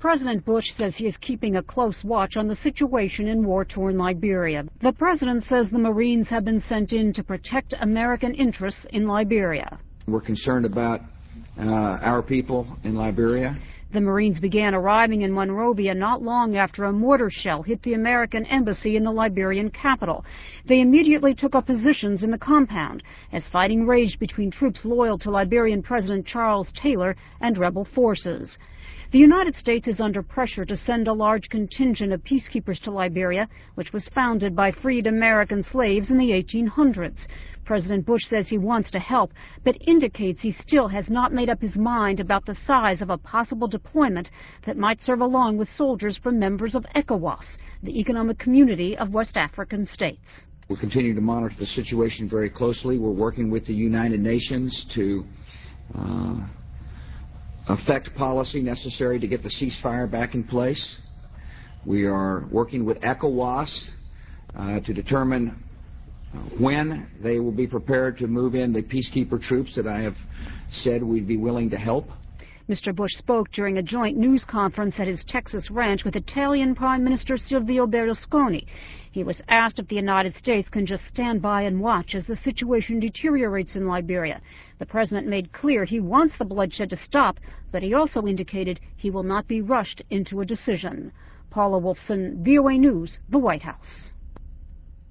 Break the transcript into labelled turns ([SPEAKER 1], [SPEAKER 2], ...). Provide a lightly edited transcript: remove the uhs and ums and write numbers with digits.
[SPEAKER 1] President Bush says he is keeping a close watch on the situation in war-torn Liberia. The president says the Marines have been sent in to protect American interests in Liberia.
[SPEAKER 2] We're concerned about our people in Liberia.
[SPEAKER 1] The Marines began arriving in Monrovia not long after a mortar shell hit the American embassy in the Liberian capital. They immediately took up positions in the compound as fighting raged between troops loyal to Liberian President Charles Taylor and rebel forces. The United States is under pressure to send a large contingent of peacekeepers to Liberia, which was founded by freed American slaves in the 1800s. President Bush says he wants to help, but indicates he still has not made up his mind about the size of a possible deployment that might serve along with soldiers from members of ECOWAS, the Economic Community of West African States.
[SPEAKER 2] We'll continue to monitor the situation very closely. We're working with the United Nations to effect policy necessary to get the ceasefire back in place. We are working with ECOWAS to determine when they will be prepared to move in the peacekeeper troops that I have said we'd be willing to help.
[SPEAKER 1] Mr. Bush spoke during a joint news conference at his Texas ranch with Italian Prime Minister Silvio Berlusconi. He was asked if the United States can just stand by and watch as the situation deteriorates in Liberia. The president made clear he wants the bloodshed to stop, but he also indicated he will not be rushed into a decision. Paula Wolfson, VOA News, the White House.